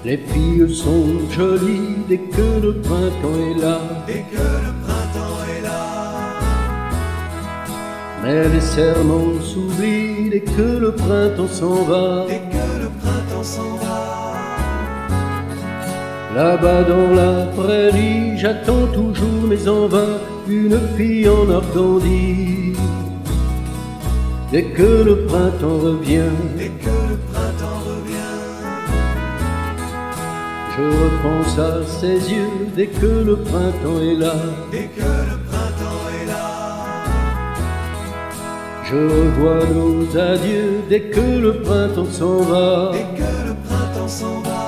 Les filles sont jolies dès que le printemps est là. Dès que le printemps est là. Mais les serments s'oublient dès que le printemps s'en va. Dès que le printemps s'en va. Là-bas dans la prairie, j'attends toujours, mais en vain, une fille en Normandie. Dès que le printemps revient, Dès que le printemps revient. je repense à ses yeux dès que le printemps est là. Dès que le printemps est là. Je revois nos adieux dès que le printemps s'en va. Dès que le printemps s'en va.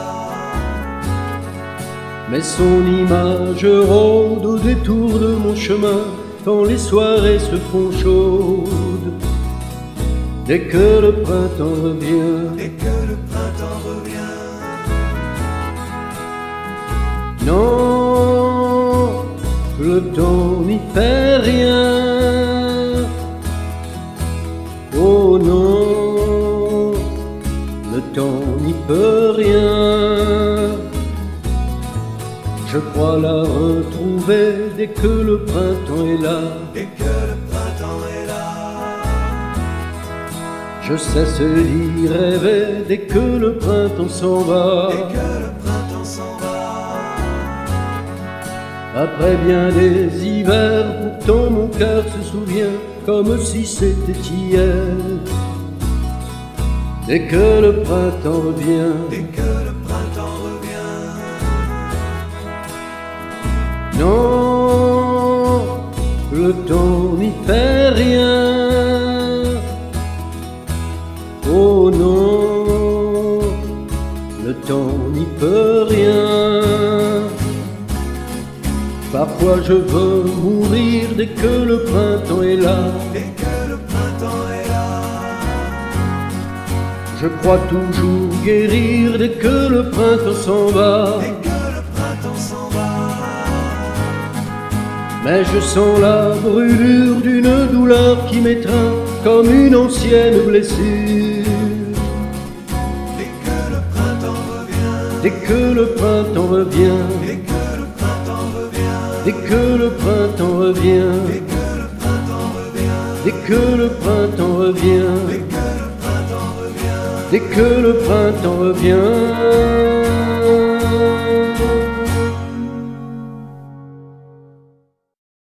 Mais son image rôde au détour de mon chemin quand les soirées se font chaudes. Dès que le printemps revient, Dès que le printemps revient. non, le temps n'y fait rien. Oh non, le temps n'y peut rien. Je crois la retrouver dès que le printemps est là. Dès que le printemps est là. Je cesse d'y rêver dès que le printemps s'en va. Dès que le printemps s'en va. Après bien des hivers, pourtant mon cœur se souvient comme si c'était hier. Dès que le printemps revient, Dès que le printemps revient. non, le temps n'y fait rien. Oh non, le temps n'y peut rien. Parfois je veux mourir dès que le printemps est là. Dès que le printemps est là. Je crois toujours guérir dès que le printemps s'en va. Dès que le printemps s'en va. Mais je sens la brûlure d'une douleur qui m'étreint comme une ancienne blessure. Dès que le printemps revient. Dès que le printemps revient, Dès que le printemps revient. dès que le printemps revient, Dès que le printemps revient. dès que le printemps revient, Dès que le printemps revient. dès que le printemps revient.